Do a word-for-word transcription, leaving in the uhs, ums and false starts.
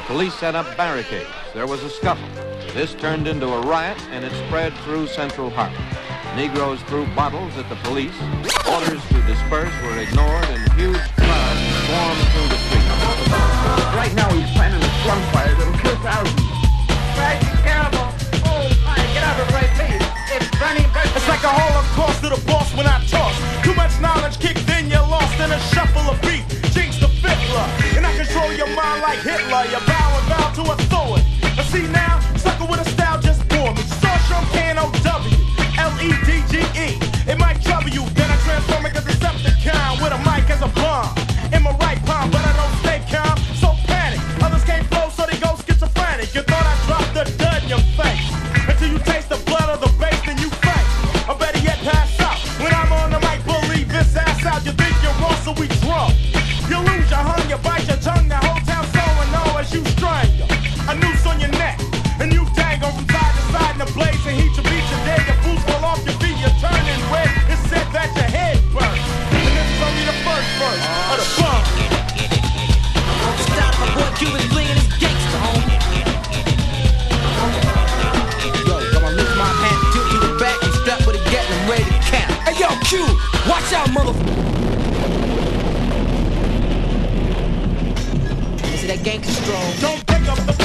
Police set up barricades. There was a scuffle. This turned into a riot, and it spread through Central Harlem. Negroes threw bottles at the police. Orders to disperse were ignored, and huge crowds swarmed through the streets. Right now he's planning a slum fire that'll kill thousands. Right, terrible. Oh, my, get out of the right, please. It's burning, burning. It's like a holocaust to the boss when I toss. Too much knowledge kicked in, you're lost in a shuffle of beat. Jinx the fiddler, and I control your mind like Hitler. You bow and bow to authority. I see now, sucker with a style just bore me. Starship K N O W, L E D G E. It might trouble you, then I transform it to Decepticon with a mic as a bomb in my right palm, but I don't stay calm. So panic, others can't flow, so they go schizophrenic. You thought I dropped the dud in your face until you taste the blood of the bass, then you fight. Or better yet, pass out. When I'm on the mic, believe this ass out. You think you're raw, so we drunk. You lose your hung, you bite your tongue. The whole town so and know as you strangle. A noose on your neck, and you dangle from side to side in the blaze and heat your beat your day. Your boots fall off your feet, you're turning red. It's said that your head burns. And this is only the first verse of the bomb. Stop, my boy Cuban flinging his gangsta home. Yo, gonna lift my hand, tilt to the back, and strap with a gat and ready to count. Hey yo, Q, watch out, motherfucker. Is it that gangsta strong? Don't pick up the